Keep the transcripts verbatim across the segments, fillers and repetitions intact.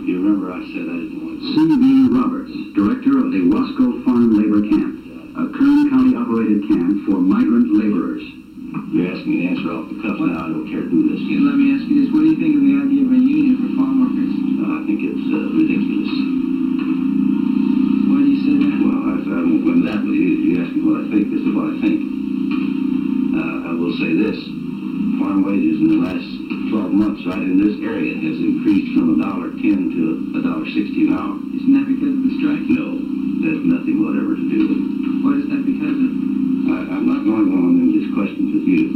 You remember I said I didn't want to... C V Roberts, director of the Wasco Farm Labor Camp, a Kern County-operated camp for migrant laborers. You're asking me to answer off the cuff now. I don't care to do this. Yeah, let me ask you this. What do you think of the idea of a union for farm workers? Uh, I think it's uh, ridiculous. Why do you say that? Well, I, I won't go into that, but you, you ask me what I think. This is what I think. Uh, I will say this. Farm wages in the last twelve months right in this area has increased from a dollar ten to a dollar sixty an hour. Isn't that because of the strike? No, that's nothing whatever to do with it. What is that because of? I, I'm not going on in these questions with you.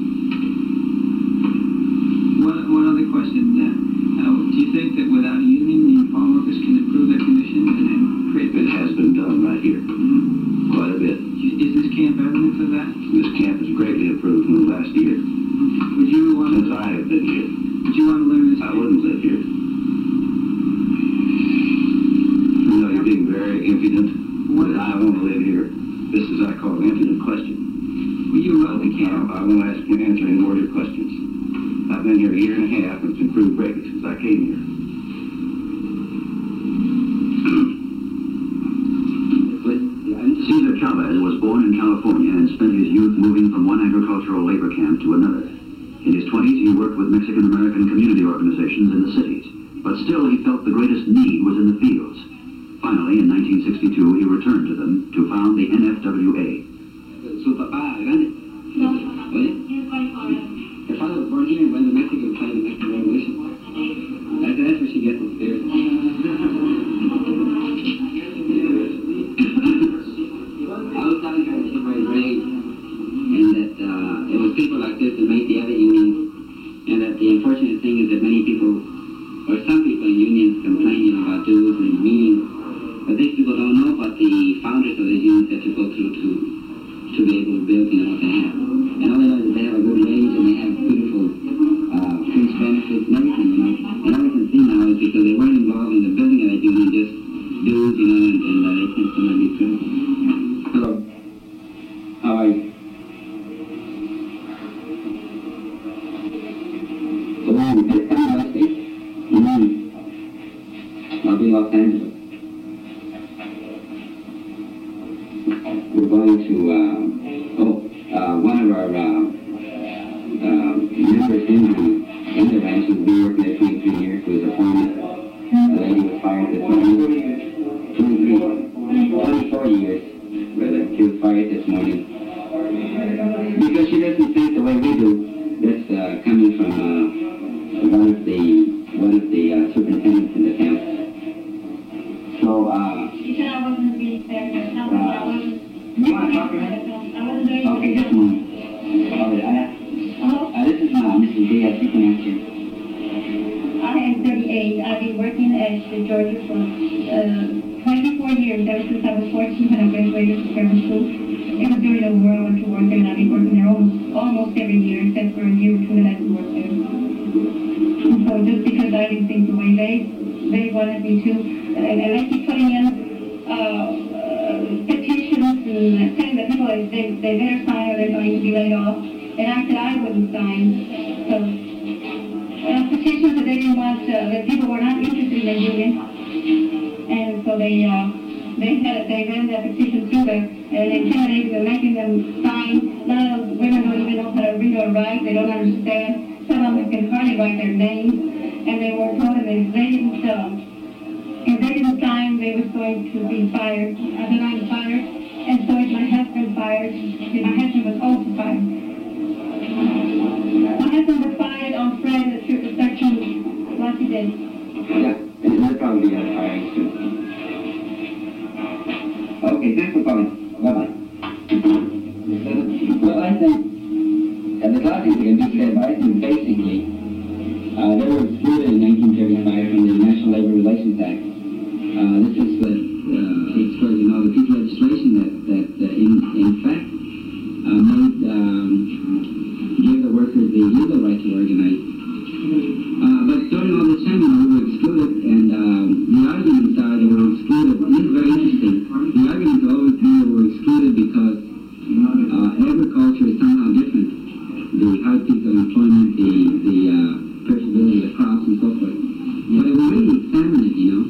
One, one other question. Uh, uh, do you think that without a union, the farm workers can improve their condition and, and create... It has been done right here. Mm-hmm. Quite a bit. Is this camp evidence of that? This camp has greatly improved in the last year. Would you want Since to... I have been here. Would you want to learn this? I wouldn't live here. You know, you're being very impudent. What? I want to live here. This is, I call, an impudent question. Well, you wrote the camp. I, I won't ask you to answer any more of your questions. I've been here a year and a half, and it's improved greatly since I came here. Cesar Chavez was born in California and spent his youth moving from one agricultural labor camp to another. In his twenties, he worked with Mexican-American community organizations in the cities, but still he felt the greatest need was in the fields. Finally, in nineteen sixty-two, he returned to them to found the N F W A. Su papá, grande. No. Oye? He's my father. Her father was born here when the Mexican fight the Mexican Revolution. That's, that's where she gets the spirit. I was telling her that she was brave, and that uh, it was people like this that made the other unions, and that the unfortunate thing is that many people, or some people in unions, complain, you know, about dues and meetings, but these people don't know what the founders of the unions had to go through to to be able to build, you know, what they have. And all they know is that they have a good wage and they have beautiful uh, fringe benefits and everything, you know. And all we can see now is because they weren't involved in the building of that union, just dues, you know, and, and uh, they think some of these things. Hello. How are you? So now we get down Los Angeles. Mm-hmm. I'll be in Los Angeles. We're going to, uh, oh, uh, one of our uh, uh, members in the, in the ranch who's been working there twenty-three years, who was a foreman. The lady was fired this morning. twenty-three, twenty-four years, rather. She was fired this morning. Because she doesn't think the way we do. That's uh, coming from uh, one of the, one of the uh, superintendents in the camp. So, uh... She said I wasn't being fair. I wasn't... You want to talk to her? I wasn't doing Okay, just a moment. All right, uh, Hello? uh, this is uh, Missus Diaz. You can answer. I am thirty-eight. I've been working at Georgia for uh, twenty-four years, ever since I was fourteen when I graduated from grammar school. It was during the war I went to work there, and I've been working there almost, almost every year, except for a year or two that I didn't work there. And so just because I didn't think the way they, they wanted me to, and, and I keep putting in uh, uh, petitions and saying that people, they, they better sign or they're going to be laid off. And I said I wouldn't sign. So, uh, petitions that they didn't want, uh, that people were not interested in the union. And so they, uh, they had, they ran that petition through there and intimidating them, making them sign. None of those women don't even know how to read or write. They don't understand. Some of them can hardly write their names. And they were told that if they didn't, uh, if they didn't sign, they was going to be fired. Uh, they're not fired. And so is my husband fired. And my husband was also fired. My husband was fired on Friday, the section last day. Yeah, and he'll probably be on firing soon. Okay, thanks for calling. Bye-bye. Well, I think at the classes can be said by basically, uh, they were excluded in nineteen thirty-five from the National Labor Relations Act. Uh, this is the, uh, it's for, you know, the piece of legislation that, that uh, in, in fact, uh, made, um, give the workers the legal right to organize. Uh, but during all this time, you know, we were excluded, and um, the arguments are they were excluded. This is very interesting. The arguments always been they were excluded because uh, agriculture is somehow different. The high piece of employment, the, the uh, perishability of the crops, and so forth. But if we really examine it, you know,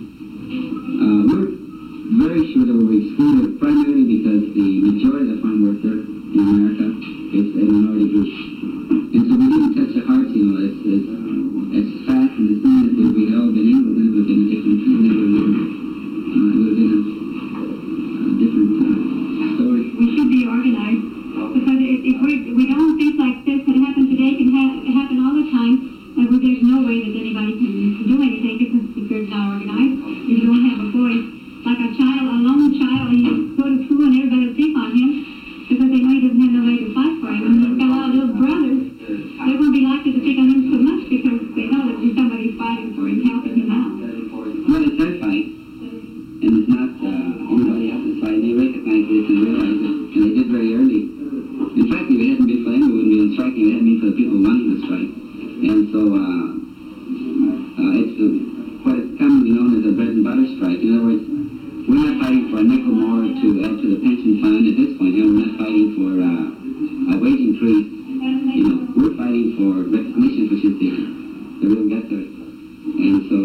to add to the pension fund at this point. You know, we're not fighting for uh, a wage increase. You know, we're fighting for recognition, which is the, the real get there. And so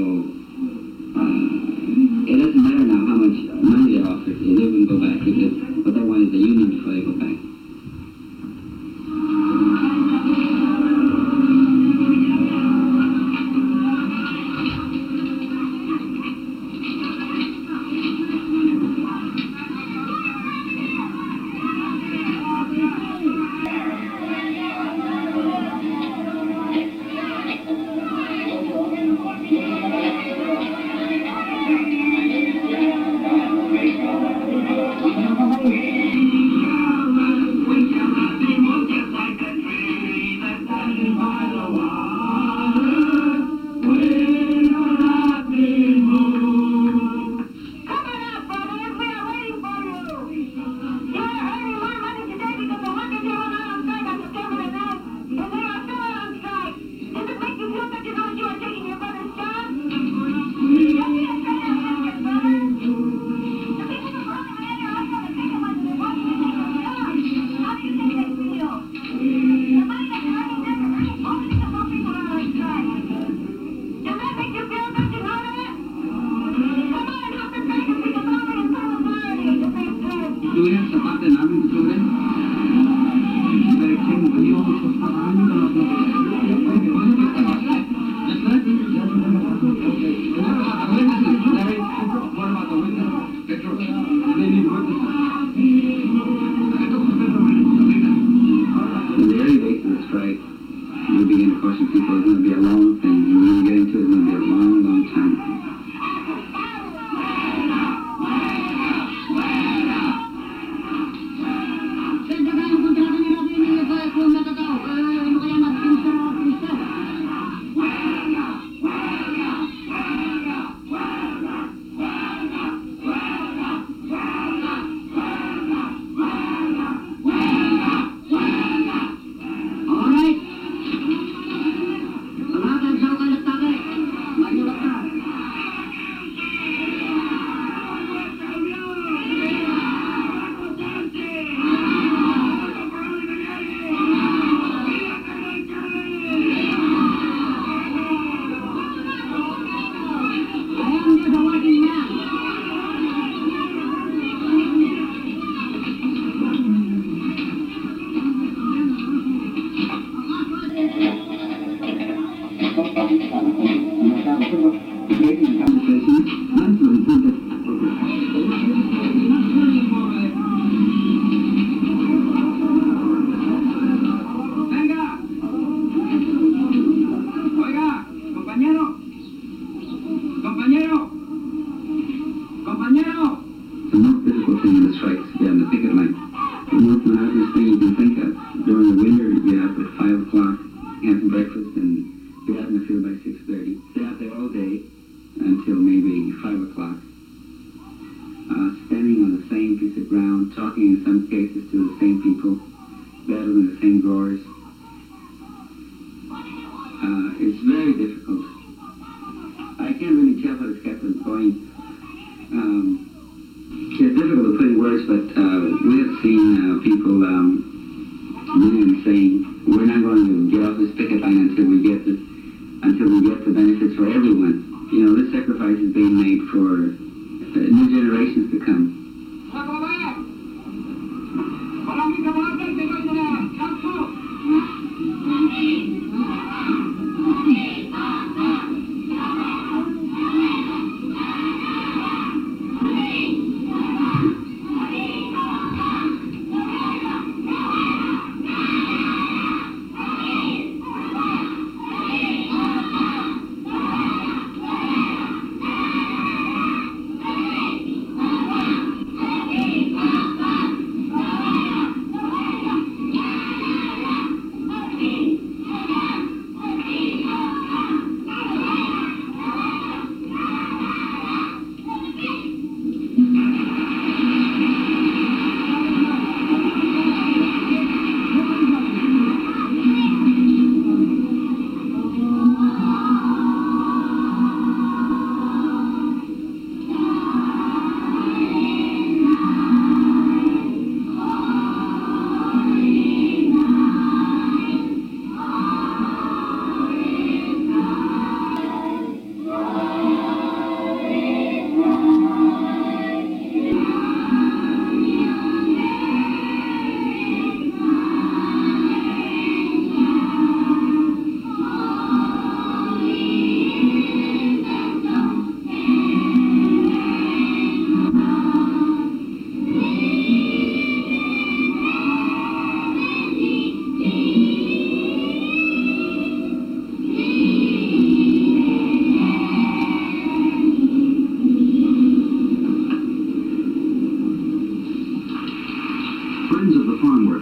uh, it doesn't matter now how much money they're offered. They wouldn't go back because what they want is the union before they go back.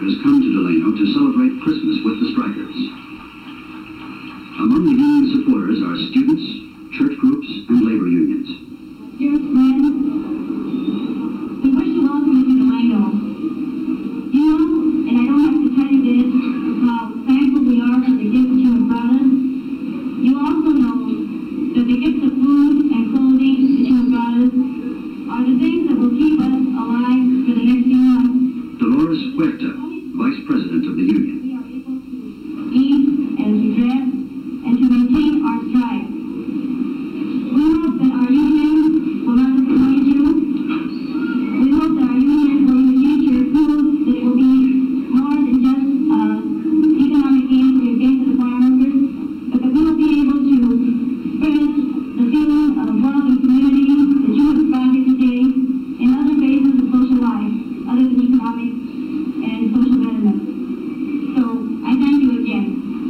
workers come to Delano to celebrate Christmas with the strikers. Among the union supporters are students, church groups, and labor unions. Dear friends, we wish to welcome you to Delano. You know, and I don't have to tell you this, how thankful we are for the gifts you have brought us. You also know that the gifts of food and clothing that you have brought us are the things that will keep us alive for the next few months. Dolores Huerta, Vice President of the union. We are able to eat and to dress and to maintain our stride. We hope that our union will not disappoint you. We hope that our union will in the future prove that it will be more than just uh, economic gain for your gain to the farm workers, but that we will be able to spread the feeling of love and community that you have brought here today in other phases of social life, other than economic and social betterment. So I thank you again.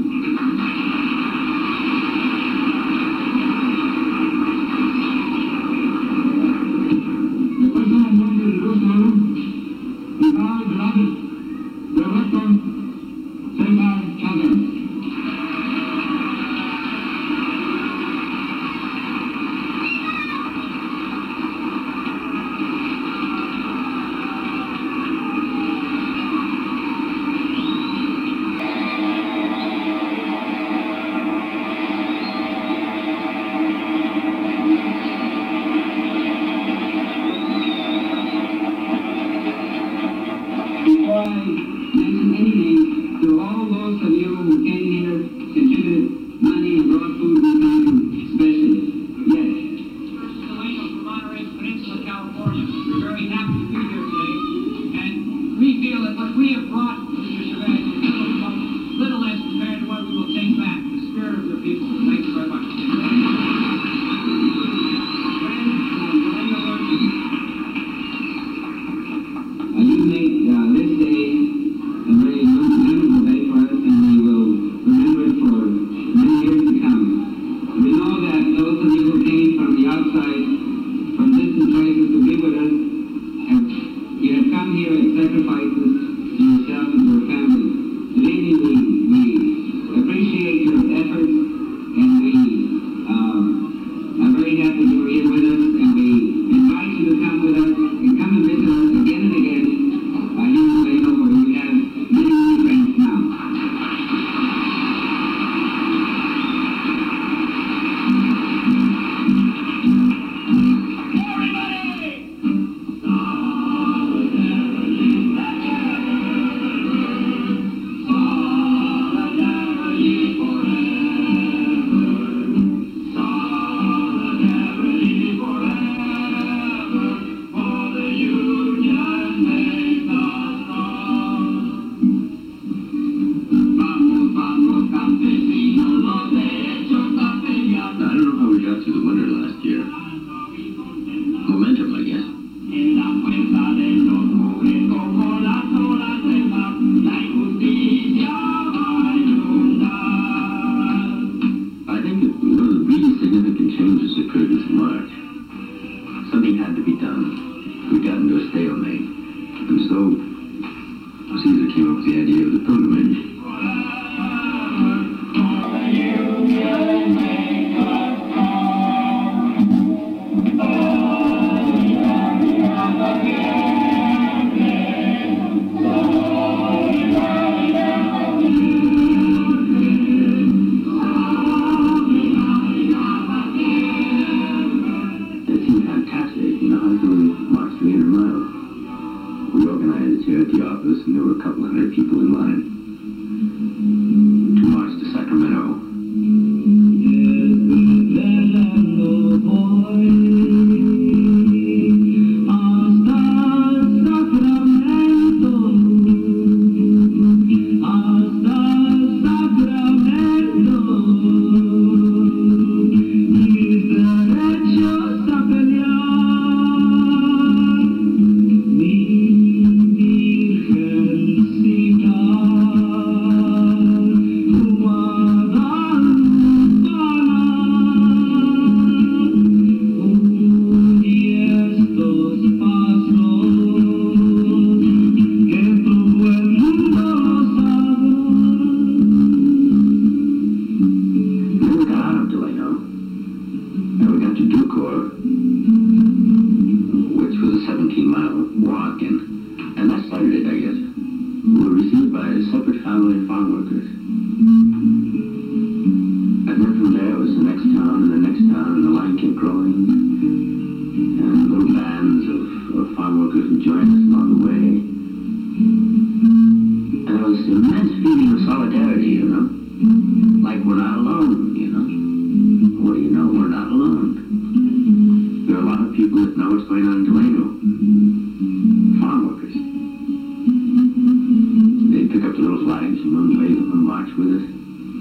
The person I want to introduce now is our beloved Director Cesar Chavez. Before I mention anything, to all those of you who came here, contributed money and brought food, we thank you especially. Yes. Delano from Monterey Peninsula, California. We're very happy to be here today, and we feel that what we have brought, Mister Chavez, is little, little less compared to what we will take back, the spirit of the people. Thank you very much. Uh, you made uh, this day a very memorable day for us, and we will remember it for many years to come. We know that those of you who came from the outside, from distant places to be with us, have, you have come here at sacrifices to yourself and your family. Believe me, we, we appreciate your efforts, and we um, are very happy you are here with us, and we invite you to come with us and come and visit us again and again uh, here in Delano, where we have many, many friends now. I don't know how we got through the winter last year. Momentum, I guess. I think that one of the really significant changes occurred this March. Something had to be done. We got into a stalemate. And so, Caesar came up with the idea of the pilgrimage. It seemed fantastic, you know, how can we march three hundred miles? We organized here at the office, and there were a couple hundred people in line to march to Sacramento. Mi Virgencita. seventeen-mile walk, and, and that started it, I guess. We were received by a separate family of farm workers. And then from there, it was the next town and the next town, and the line kept growing. And little bands of, of farm workers would join us along the way. And there was this immense feeling of solidarity, you know? Like we're not alone, you know? What do you know? We're not alone. There are a lot of people that know what's going on in Delano. Farm workers. They pick up the little flags and run wave them and march with us.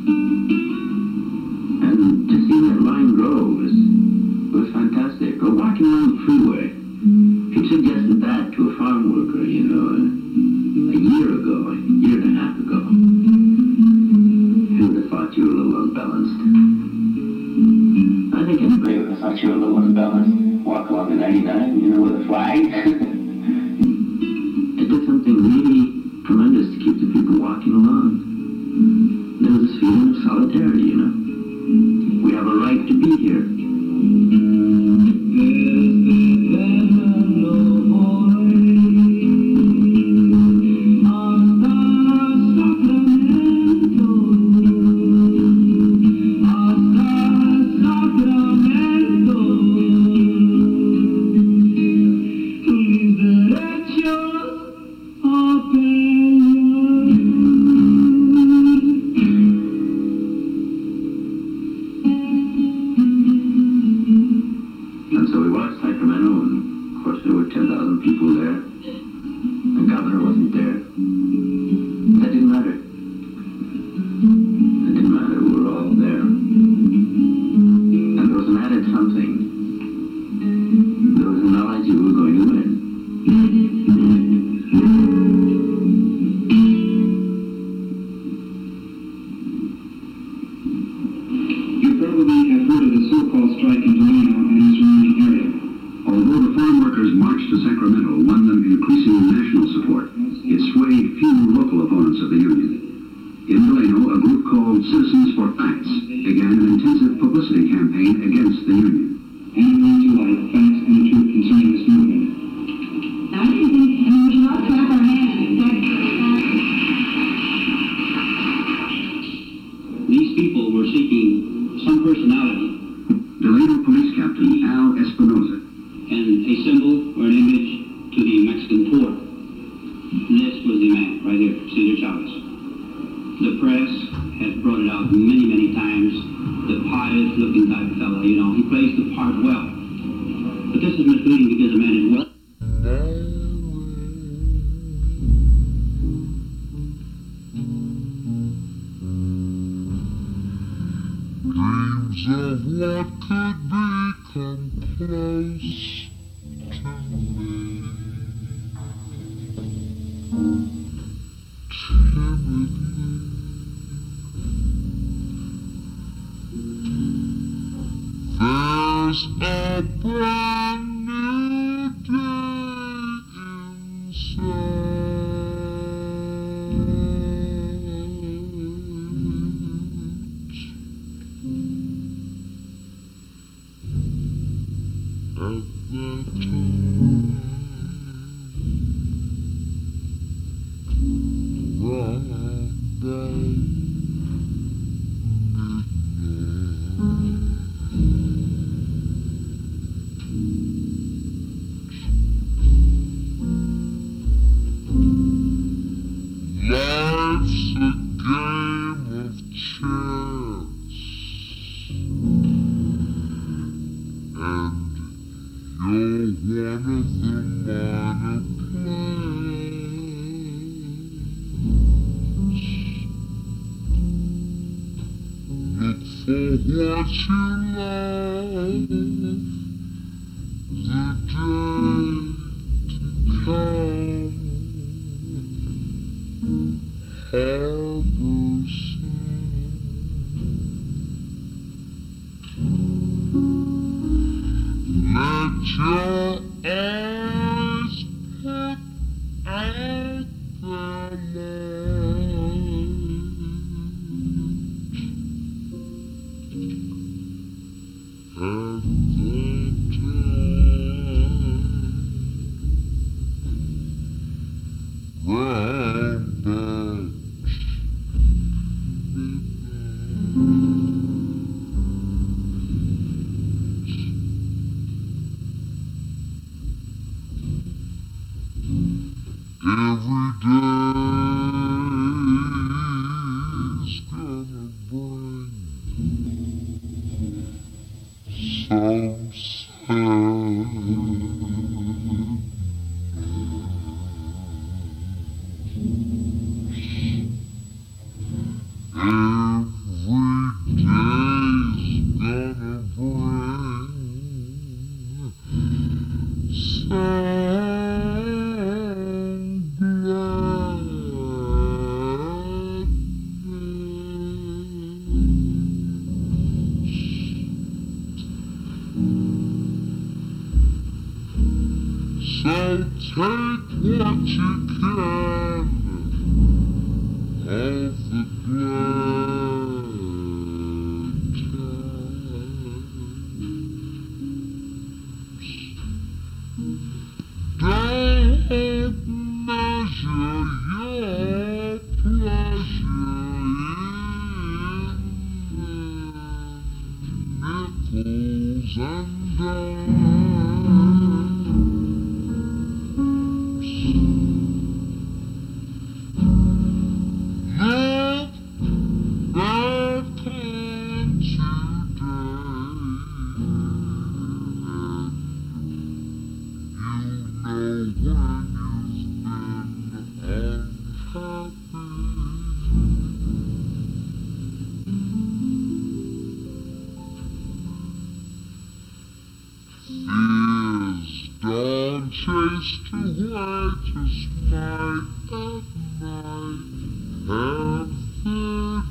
And to see that line grow was, was fantastic. Or walking along the freeway. If you suggested that to a farm worker, you know, a, a year ago, a year and a half ago, he would have thought you were a little unbalanced. I think anybody would have thought you were a little unbalanced. Walk along the ninety-nine, you know, with a flag. It did something really tremendous to keep the people walking along. There was this feeling of solidarity, you know. We have a right to be here. Every day's gonna bring some So take what you can of the glad times. Don't measure your pleasure in nickels and dimes. Chase to whitest night at night of the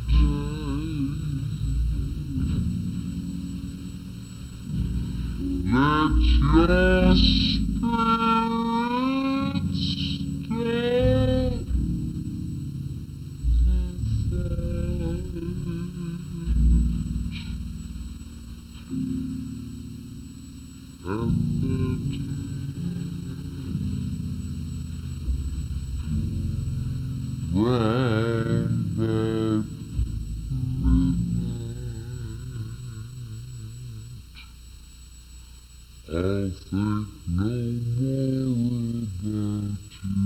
day. Let your spirits start to fight. Round about midnight, I'll think no more about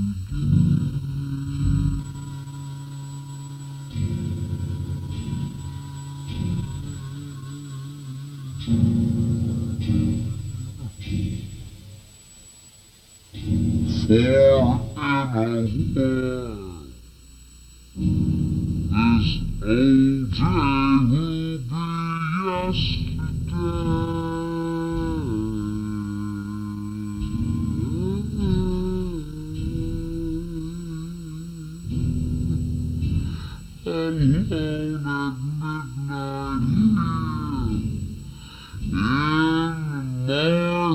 you. For in a world this old day will be yesterday, alone at midnight here in my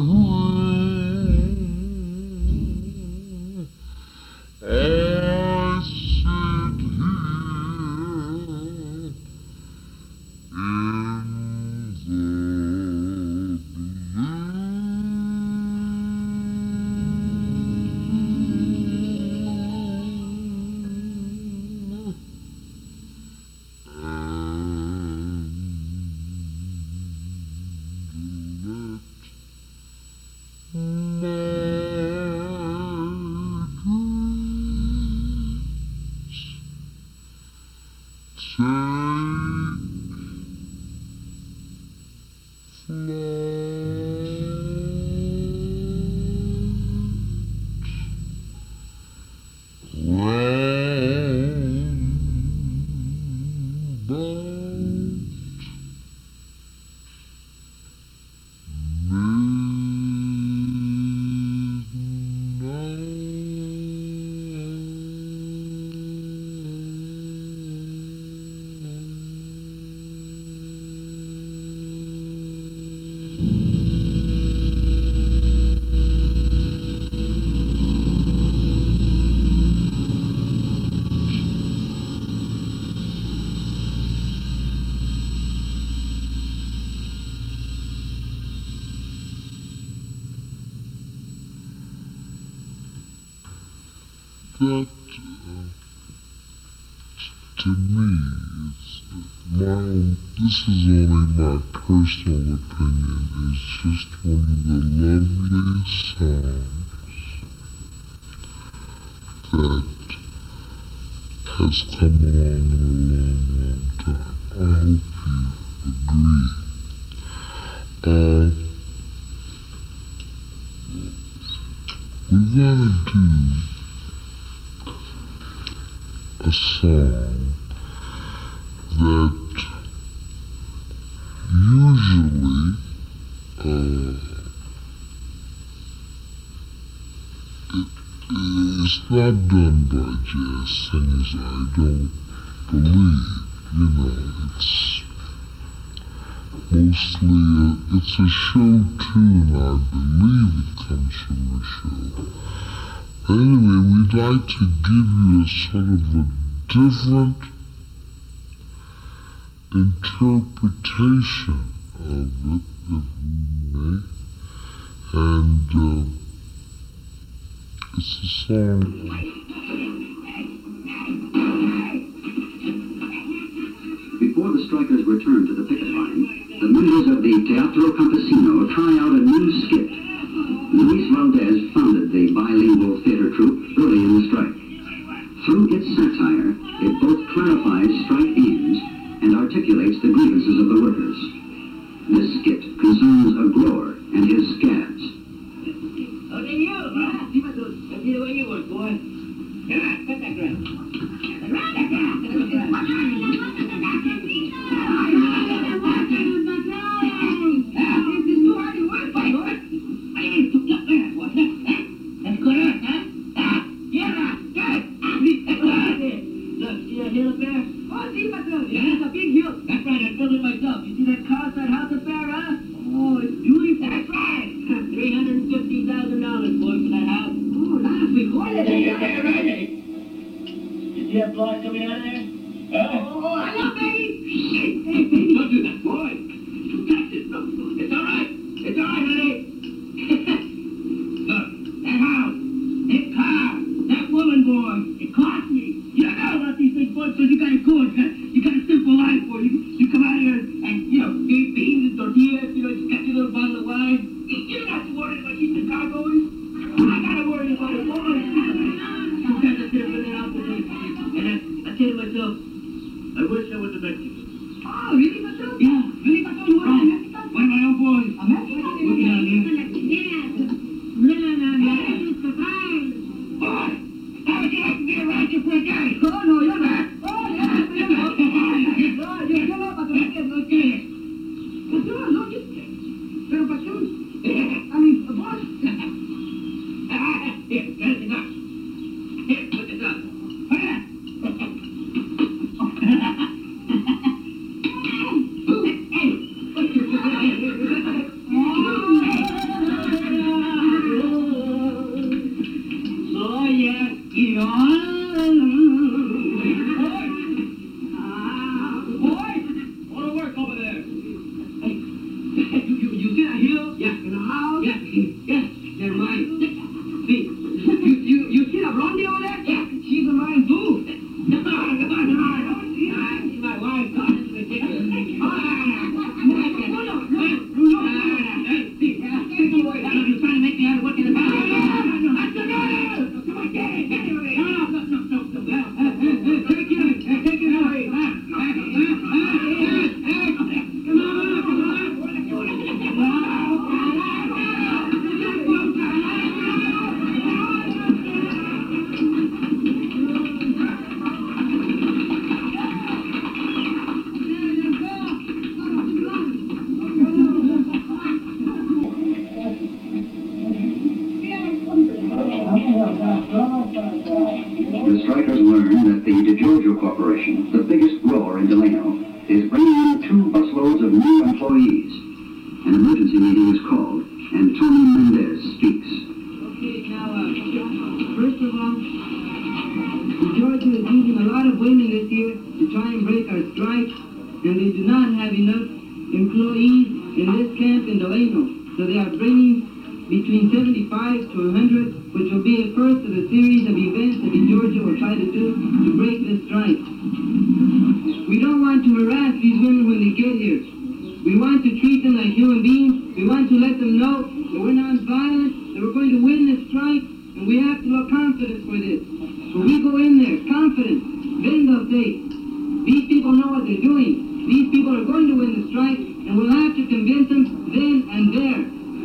room, I sit here in the That, uh, to me, it's my own, this is only my personal opinion, it's just one of the loveliest songs that has come along in a long, long time. I hope you agree. Uh, we're gonna do a song that usually uh, it, it's not done by jazz singers, I don't believe. You know, it's mostly a, it's a show tune, I believe it comes from a show. Anyway, we'd like to give you a sort of a different interpretation of it, if we may. And uh, it's a song. Before the strikers return to the picket line, the members of the Teatro Campesino try out a new skit. Luis Valdez founded the bilingual theater troupe early in the strike. Through its satire, it both clarifies strike aims and articulates the grievances of the workers. This skit concerns a grower and his scabs. Okay, you, huh? See what those, let's see the way you work, boy. Come on, cut that grass. Cut the grass, cut the grass. This is too hard to work, boy. I ain't too tough there, boy. That's good, huh? Yeah, good. Look, see that hill up there? Oh, see, Patrón. Yeah, it's a big hill. That's right, I built it myself. You see that car, that house up there, huh? Oh, it's beautiful. That's right. three hundred fifty thousand dollars, boy, for that house. Oh, that's big. What is it? Yeah, right. You see that block coming out of there? Huh? Oh, I love baby. Hey, hey, baby. Don't do that, boy. You got this. No, it's all right. It's all right, honey. Look, that house, that car, that woman, boy, it cost me. You don't know about these things, boy, because you got it good. You got a simple life, boy. You, you come out here and, you know, eat beans and tortillas, you know, you got your little bottle of wine. You, you don't have to worry about keeping the car going. I gotta worry about it, boy. Sometimes I sit there out with me, and I, I say to myself, I wish I was a Mexican. Oh, really, Patrón? Yeah, really, Patrón? You want to be Mexican? One of my own boys. A Mexican? Looking out here. No, no, no, no. Boy, how would you like to be around you for a day? Oh, no, you're not. Oh, yeah, you're not. No, you're not, Patrón. No quieres. Patrón, no, you... Pero, Patrón, I mean, boss. Here, that's enough. Here, put this up. Put it up. So, yeah, you boy, want to work over there. Hey, you, you, you see that hill? Yeah, in the house? Yeah, yeah, they're mine. See, you, you, you see that blondie over there? Yeah, she's mine too. No, no, no, no, she's my wife. God, this is ridiculous. Oh, no, no, no, no, hey, see, take it away. You're trying to make me out of work in the back. No, no, no, that's the girl. Come on, get it, get it away. No, no, no, no, no, no. Take it, take it away. Come The strikers learned that the DeGiorgio Corporation, the biggest grower in Delano, is bringing in two busloads of new employees. An emergency meeting is called, and Tony Mendez speaks. Okay, now, uh, first of all, DeGiorgio is using a lot of women this year to try and break our strike, and they do not have enough employees in this camp in Delano, so they are bringing between seventy-five to one hundred, which will be a first of a series of events that DeGiorgio will try to do to break this strike. We don't want to harass these women when they get here. We want to treat them like human beings. We want to let them know that we're not violent, that we're going to win this strike, And we have to have confidence for this. When we go in there, confidence, then they'll say, these people know what they're doing. These people are going to win the strike, and we'll have to convince them then and there.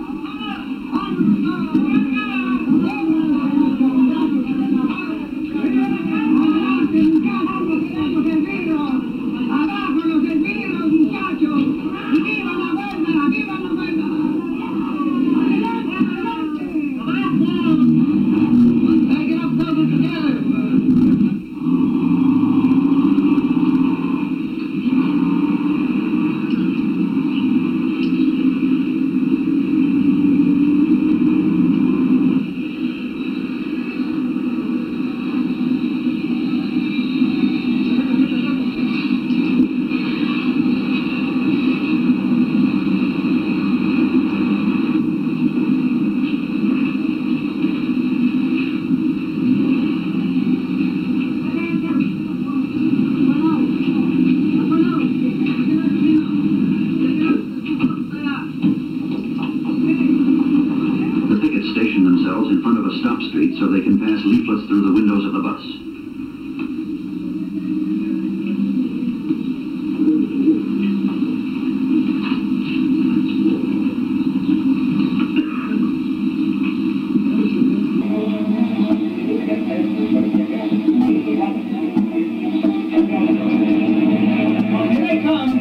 So they can pass leaflets through the windows of the bus. Here they come.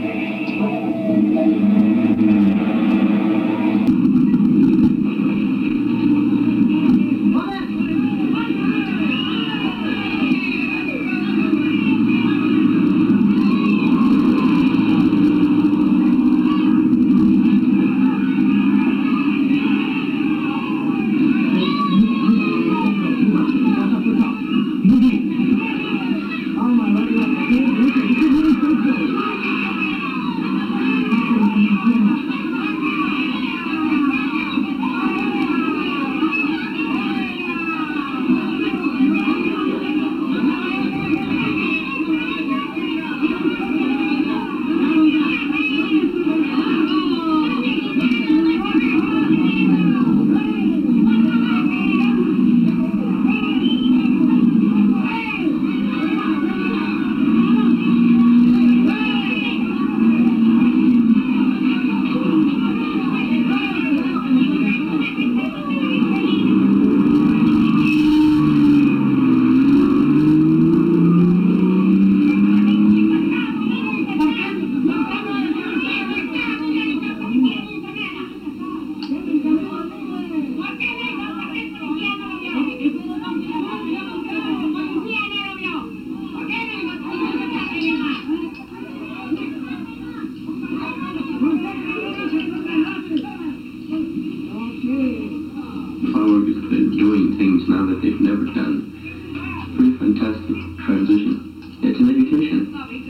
Doing things now that they've never done. Pretty fantastic transition. It's an education.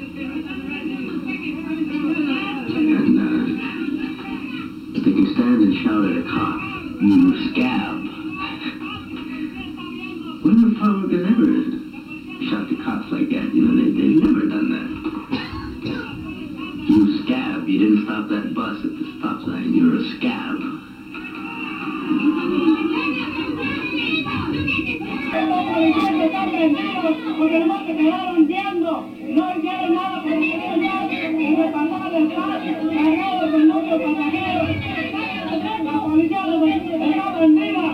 And uh, if they can stand and shout at a cop, you scab. When the farmer has ever shot to cops like that, you know, they, they've never done that. You scab, you didn't stop that bus at the stop sign, you're a scab. Porque nomás se quedaron viendo, no hicieron nada por el ciudad, y me pasaron el carro, cargado con muchos pasajeros. La policía los dejaba en vida.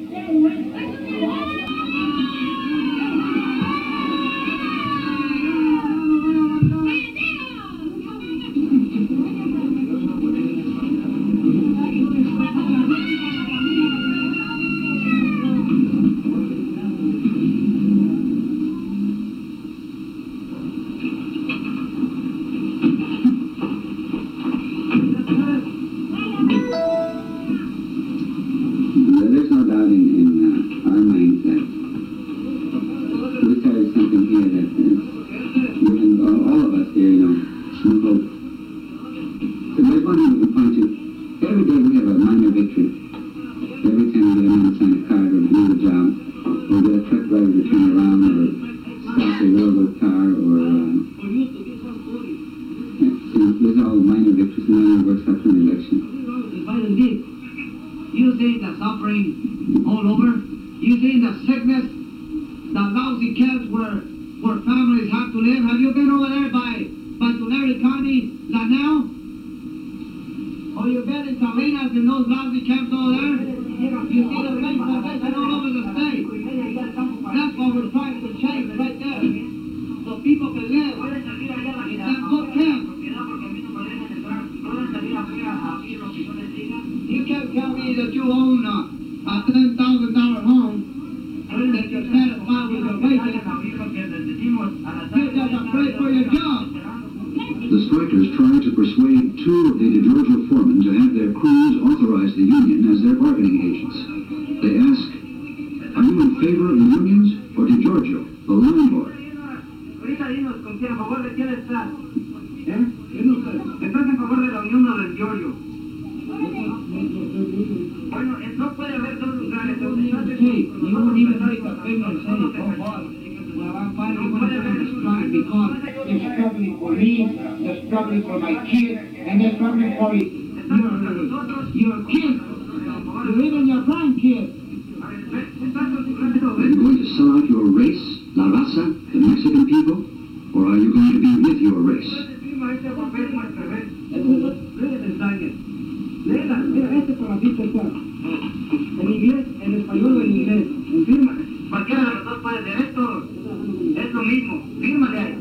There's no doubt in, in uh, our minds that we started something here that is giving all, all of us here, you know, some hope. So there's one thing we can point to. Every day we have a minor victory. Every time we get a man to sign a card or do a job, or get a truck driver to turn around, or stop a railroad car, or uh, you know, there's all minor victories, and then it works out to an election. You see the suffering all over? You see the sickness, the lousy camps where, where families have to live. Have you been over there by, by Tulare County, Lanao? Or you been in Salinas in those lousy camps over there? You see the things like this all over the state. That's what we're trying to change right there. So people can live in that good camp. You can't tell me that you own a, a ten thousand dollar home and that you're satisfied with your wages. You just afraid for your job. The strikers tried to persuade two of the DeGiorgio foremen to have their crews authorize the union as their bargaining agents. They asked, are you in favor of the unions or DeGiorgio, the landlord? Ahorita dinos con quién, a favor de quién estás. ¿Eh? Yo no sé. Estás en favor de la unión o del Giorgio. Bueno, no puede haber dos lugares. Sí, you won't even make a finger and say, oh boy, well, I'm finally going to go to strike because they're struggling for me, they're struggling for my kids, and they're struggling for your, your kids, your even your grandkids. Are you going to sell out your race, La Raza, the Mexican people, or are you going to be with your race? Léela, mira, este papelito está. En inglés, en español o en inglés. Firma. Cualquiera de los dos puede leer esto. Es lo mismo. Fírmale ahí.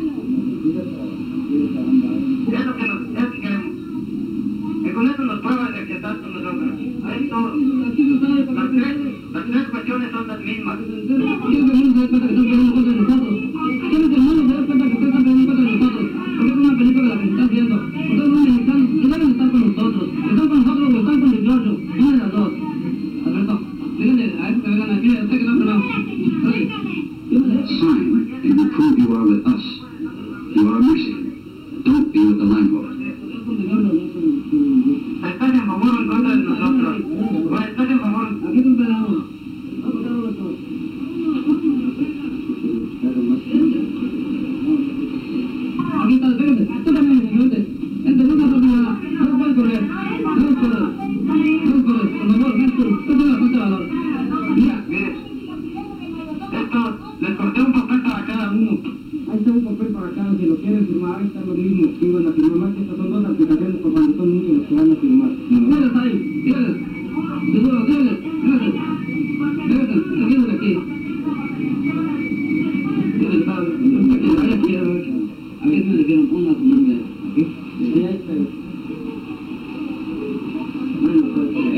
Es lo que, nos, es lo que queremos. Y con eso nos pruebas de que estás con nosotros. Ahí todo. Las tres, las tres cuestiones son las mismas. ¿Quién es el mundo se da cuenta que están poniendo cosas de nosotros? ¿Quién es el mundo se da cuenta que están poniendo cosas de nosotros? Porque es una película la que se está haciendo. Ustedes no necesitan, que deben estar con nosotros. Están con nosotros o están con el Giorgio. Una de las dos. Alberto, díganle a este que vengan aquí, a usted que no conoce. Sign and you prove you are with us. You are a Mexican. Don't be with the landlord. ¿Estás en favor o en contra de nosotros? ¿O estás en favor? Aquí te esperamos. Aquí está, espérate. Tú también, espérate. Este no es una propiedad. No puedes correr. No puedes correr. No puedes correr. Por favor, ven tú. Tú tienes bastante valor. Mira, mire. Esto, les corté un papel para cada uno. Ahí está un papel para cada, si lo quieren firmar, ahí está lo mismo. Digo, la firma más que estas son dos aplicaciones por cuando son muchos los que van a firmar. Dígales ahí, dígales. Seguro, dígales, dígales. Dígales, dígales aquí. Dígales, padre. Aquí, ahí aquí, a ver si me dijeron, ponga su nombre. Aquí. Ahí está. Bueno, pues.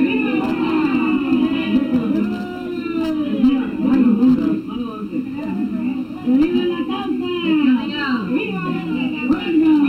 ¡Viva la causa! ¡Viva!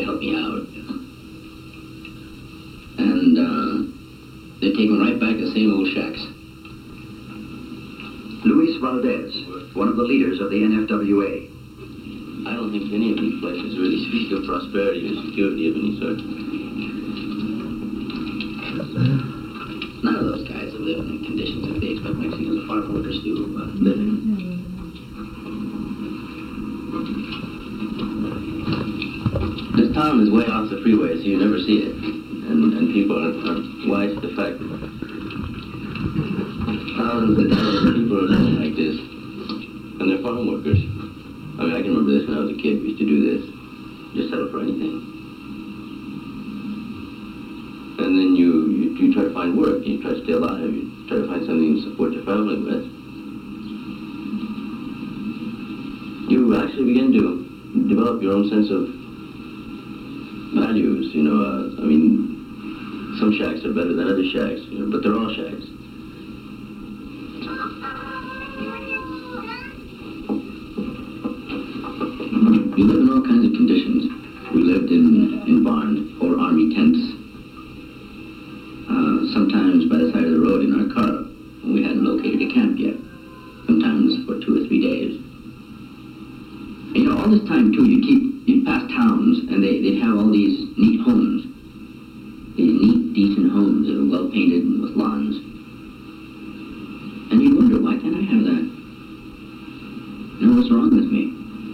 to help me out. And uh, they take me right back to the same old shacks. Luis Valdez, one of the leaders of the N F W A. I don't think any of these places really speak of prosperity or security of any sort. None of those guys have lived in the conditions that they expect Mexican farm workers to uh, live in. This town is way off the freeway, so you never see it. And, and people are, are wise to the fact that thousands and thousands of people are living like this. And they're farm workers. I mean, I can remember this when I was a kid. We used to do this. Just settle for anything. And then you, you, you try to find work. You try to stay alive. You try to find something to support your family with. You actually begin to develop your own sense of values. You know, uh, I mean, some shacks are better than other shacks, you know, but they're all shacks. We live in all kinds of conditions. We lived in, in barns or army tents. Uh, sometimes by the side of the road in our car when we hadn't located a camp yet. Sometimes for two or three days. And, you know, all this time too, you keep, you'd pass towns and they, they'd have all these neat homes. These neat, decent homes that are well painted and with lawns. And you'd wonder, why can't I have that? You know, what's wrong with me?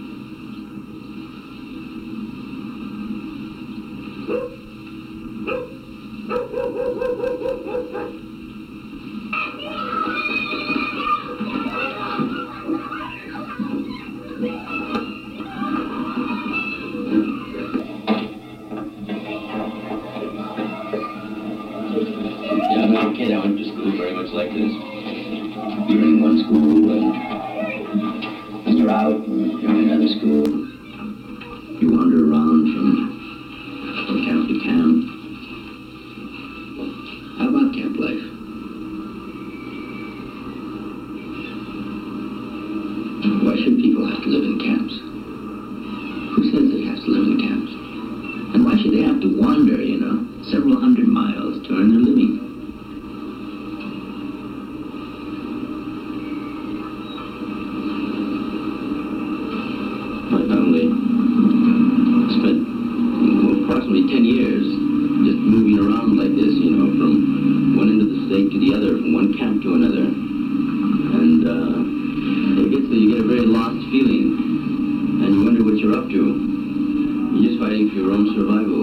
Kid, I went to school very much like this. You're in one school and, and you're out and you're in another school. You wander around from, from camp to camp. How about camp life? Why should people have to live in camps? Who says they have to live in camps? And why should they have to wander, you know, several hundred miles to earn their living? ten years just moving around like this, you know, from one end of the state to the other, from one camp to another. And uh, it gets that you get a very lost feeling, and you wonder what you're up to. You're just fighting for your own survival.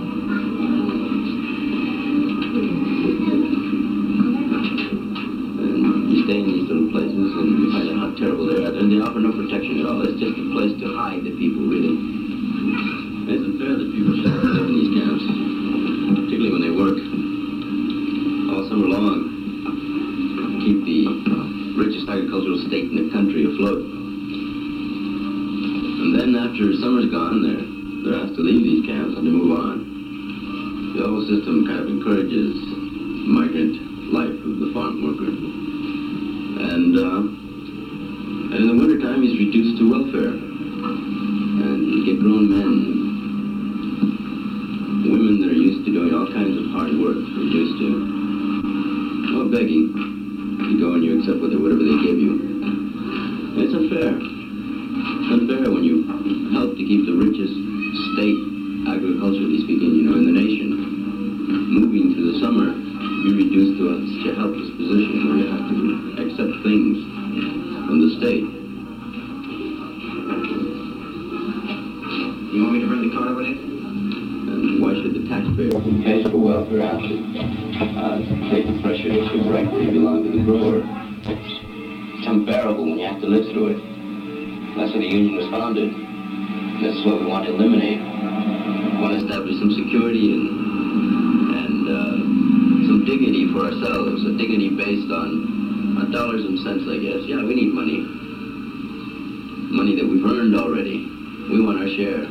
And you stay in these little places, and you find out how terrible they are. And they offer no protection at all. It's just a place to hide the people, really. It isn't fair that people should have to live in these camps, particularly when they work all summer long, keep the richest agricultural state in the country afloat. And then after summer's gone, they're, they're asked to leave these camps and to move on. The whole system kind of encourages migrant life of the farm worker. And, uh, and in the wintertime, he's reduced to welfare. And you get grown men, women that are used to doing all kinds of hard work, reduced to, well, begging. You go and you accept whatever they give you. And it's unfair. It's unfair when you help to keep the richest state, agriculturally speaking, you know, in the nation, moving through the summer, be reduced to a, such a helpless position where you have to accept things from the state. You want me to bring the car over there? And why should the taxpayer who pays for welfare have to uh, take the pressure that should rightfully belong to the grower? It's unbearable when you have to live through it. That's why the union was founded. And this is what we want to eliminate. We want to establish some security and, and uh, some dignity for ourselves, a dignity based on, on dollars and cents, I guess. Yeah, we need money. Money that we've earned already. We want our share.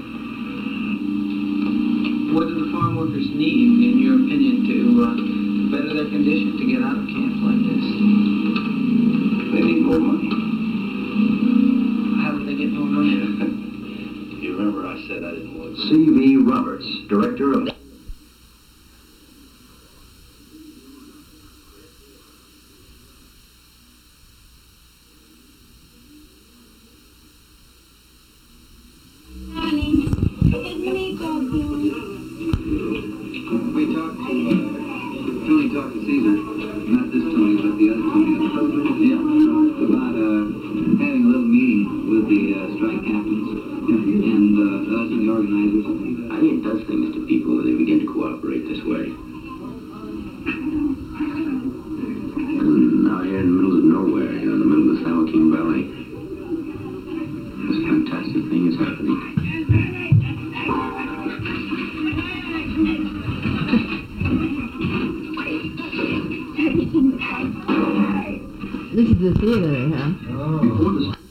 What do the farm workers need, in your opinion, to uh, better their condition, to get out of camps like this? They need more money. How do they get more money? You remember, I said I didn't want to. C V Roberts, director of... We talked to, uh, Tony talked to Caesar, not this Tony, but the other Tony, the president, yeah, about, uh, having a little meeting with the, uh, strike captains and, uh, us and the organizers. I think it does things to people when they begin to cooperate this way. And out here in the middle of nowhere, you know, in the middle of the San Joaquin Valley, this fantastic thing is happening. This is the theater they have. Before the...